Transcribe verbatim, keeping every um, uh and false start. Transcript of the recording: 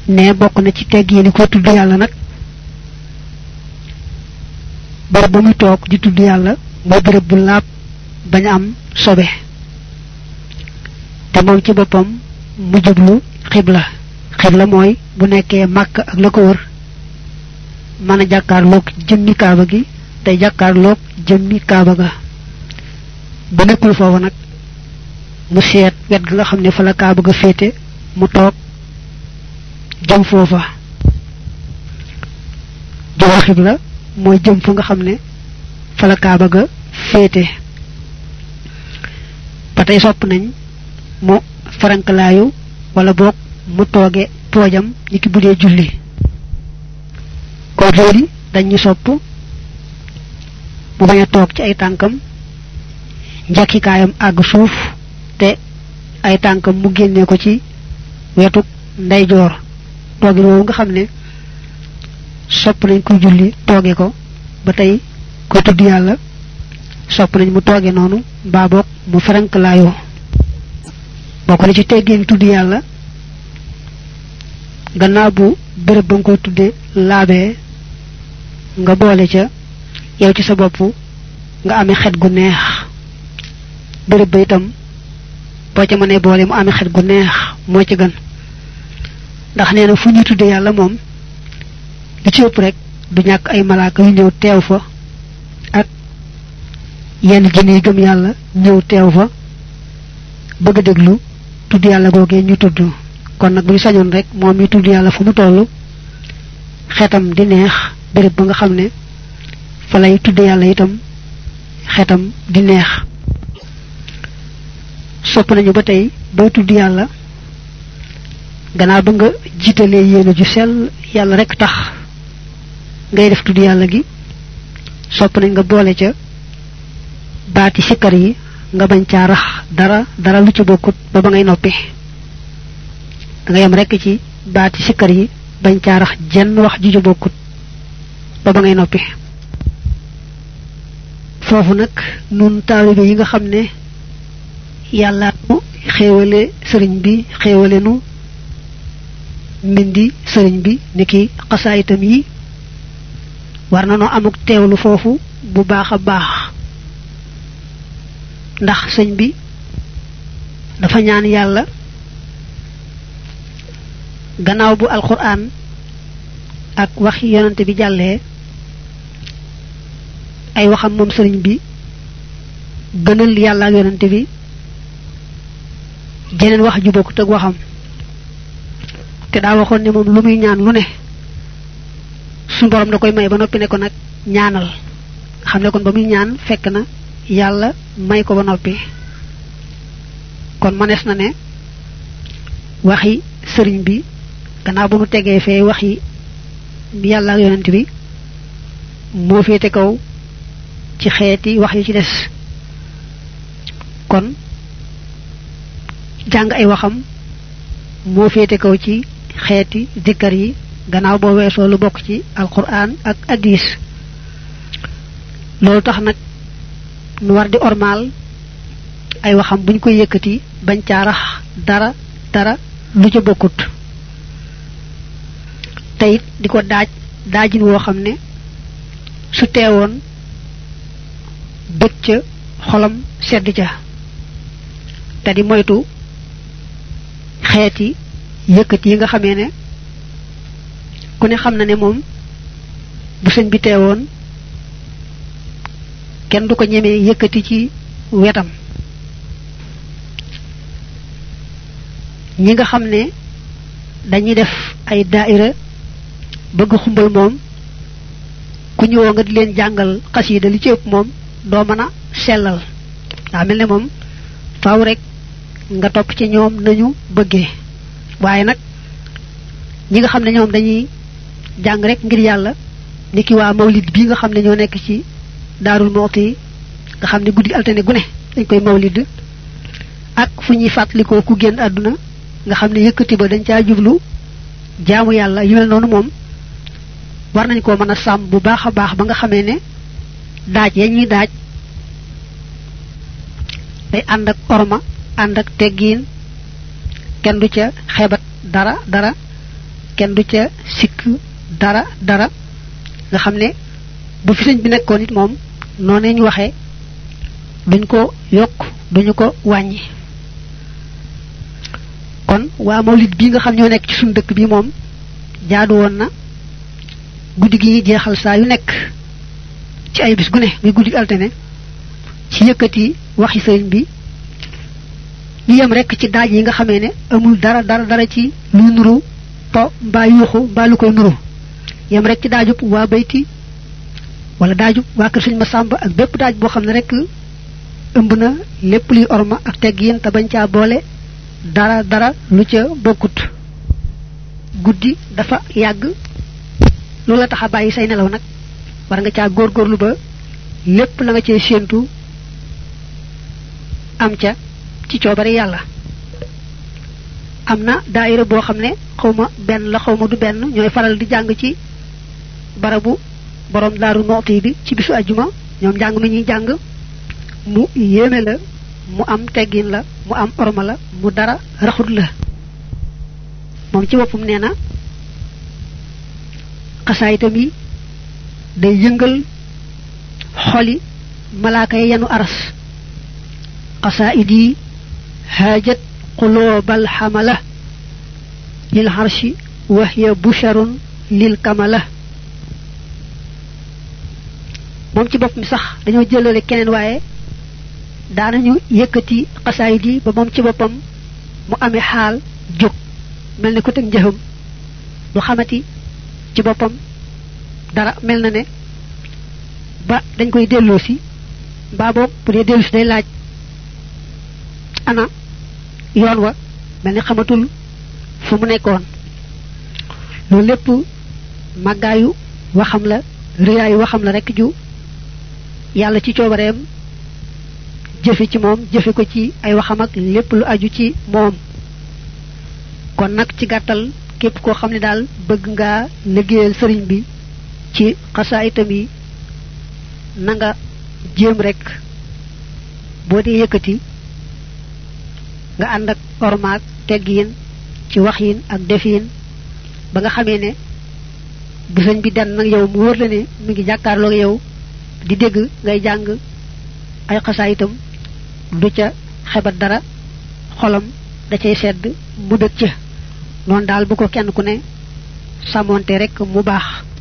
ne bokk na ci teggini ko tuddu yalla nak bar bu muy tok di tuddu yalla mo bërëb bu laab bañ am sobe te mom ci bopam mu jublu xibla xibla moy bu nekké Makka ak lako wër mana jakarlok jëmmi kaaba gi tay jakarlok jëmmi kaaba ga bu nekkul fofu nak mu seet wet nga xamne fa la kaaba ga fété mu tok jëm fofa do xibla moy jëm fu nga xamne fa la kaaba ga fété patay sopp nañ mu farankalaayu wala bok mu toge pojam niki budé julli ko jodi dañu sopp mu baña tok ci ay tankam njaki kayam ag suuf te ay tankam mu génné ko ci wetu nday jor togi wo nga xamné sopp nañ ko julli toge ko ba tay ko tuddu yalla sopp nañ mu toge nonu ba bok mu farankalaayu boko ci teggeen tuddu yalla gannaaw bu bërëb ba nga koy tudde laabee nga boole ca yow ci sa bopp nga amee xet gu neex bërëb ba itam boo ca mënee boole mu amee xet gu neex moo ci gën ndax nee na fu ñu tudde yàlla moom li ci ëpp rek du ñàkk ay malaaka yu ñëw teew fa ak yenn jën yi gëm yàlla ñëw teew fa bëgg déglu tudd yàlla googee ñu tudd kon nak buñu sañon rek mom mi tuddu yalla fu mu tollu xetam di neex bërepp ba nga xamne fa lay tuddu yalla itam xetam di neex sopp nañu ba tay bo tuddu yalla gana ba nga jitale yene ju sel yalla rek tax ngay def tuddu yalla gi sopp nañ nga boole ca baati sikkar yi nga bañ ca rax dara dara lu ci bokut ba ba ngay noppi nga yam rek ci baati sikkar yi bañ ca rax jenn wax ju ju bokut ba ba ngay noppi fofu nak nun talibé yi nga xamné yalla mu xéewale sëriñ bi xéewale nu mindi sëriñ bi niki xasaayitam yi war na no amuk teewlu fofu bu baaxa baax ndax sëñ bi dafa ñaan yalla gannaaw bu alquran ak wax yonante bi jàllee ay waxam moom sëriñ bi gënal yàlla ak yonante bi jeneen wax ju bokkut ak waxam te daa waxoon ne moom lu muy ñaan lu ne suñu borom da koy may ba noppi ne ko nag ñaanal xam ne kon ba muy ñaan fekk na yàlla may ko ba noppi kon manes na ne waxi sëriñ bi gannaaw bu nu tegee fee waxi yàlla ak yonent bi moo féete kaw ci xeeti wax yi ci des kon jàng ay waxam moo féete kaw ci xeeti dikkar yi gannaaw boo weesoo lu bokk ci alquran ak hadis loolu tax nag nu war di ormal ay waxam buñ koy yëkkati bañ caa rax dara dara lu ca bokkut tayit di ko daaj daajin woo xam ne su teewoon bëgg ca xolam sedd ca te di moytu xeeti yëkkati yi nga xamee ne ku ne xam na ne moom bu sëñ bi teewoon kenn du ko ñemee yëkkati ci wetam ñi nga xam ne dañuy def ay daaira bëgg xumbal moom ku ñëwoo nga di leen jàngal xasida li ci ëpp moom doo mën a sellal daa mel ne moom faaw rek nga topp ci ñoom nañu bëggee waaye nag ñi nga xam ne ñoom dañuy jàng rek ngir yàlla niki waa mawlid bi nga xam ne ñoo nekk ci daarul mooti nga xam ne guddi altane gu ne dañ koy mawlid ak fu ñuy fàttalikoo ku génn àdduna nga xam ne yëkkati ba dañ caa jublu jaamu yàlla yu mel noonu moom war nañ koo mën a sàmm bu baax a baax ba nga xamee ne daaj ya ñuy daaj day ànd ak orma ànd ak teggiin kenn du ca xebat dara dara kenn du ca sikk dara dara nga xam ne bu fi sëñ bi nekkoon it moom noonu ñu waxee duñ ko yokk duñu ko wàññi kon waa mawlid bi nga xam ñoo nekk ci suñu dëkk bi moom jaadu woon na guddi gi jeexal saa yu nekk ci ay bis gu ne muy guddi altine ci yëkkati waxi sëriñ bi ñu yem rek ci daaj yi nga xamee ne amul dara dara dara ci lu nuru po mbaa yuuxu mbaa lu koy nuru yem rek ci daajub waa bayti wala daajub waa kër sëñ Masamba ak bépp daaj boo xam ne rek ëmb na lépp luy orma ak teggin te bañ caa boole dara dara lu ca bokkut guddi dafa yàgg lu la tax a bàyyi say nelaw nag war nga caa góorgóorlu ba lépp la nga cee séentu am ca ci coobare yàlla am na daayira boo xam ne xawma benn la xawma du benn ñooy faral di jàng ci barabu borom Daaru Muxti bi ci bisu ajjuma ñoom jàng mi ñuy jàng mu yéeme la mu am teggin la mu am orma la mu dara raxut la moom ci boppam nee na xasaayitam yi day yëngal xoli malaaka yi yanu aras xasaayid yi haajat quluubal xamala lil harshi wa hiya busharun lil kamala moom ci boppam sax dañoo jëlale keneen waaye daanañu yëkkati xasaayid yi ba moom ci boppam mu amee xaal jóg mel ni ko teg njëxam du xamati ci boppam dara mel na ne ba dañ koy delloosi mbaa boog bu dee delloosi day laaj ana yoon wa mel ni xamatul fu mu nekkoon loolu lépp màggaayu waxam la rëyaayu waxam la rekk ju yàlla ci coobareem jëfe ci moom jëfe ko ci ay waxam ak lépp lu aju ci moom kon nag ci gàttal képp koo xam ne daal bëgg ngaa liggéeyal sëriñ bi ci xasaayitam yi na nga jéem rek boo dee yëkkati nga ànd ak ormaak teggiin ci waxin ak defin ba nga xamee ne bu sëñ bi den nag yow mu wóor la ne mi ngi jàkkaarloog yow di dégg ngay jàng ay xasaayitam du ca xebat dara xolam da cay sedd mu dëkk ca noonu daal bu ko kenn ku ne sàmmoonte rek mu baax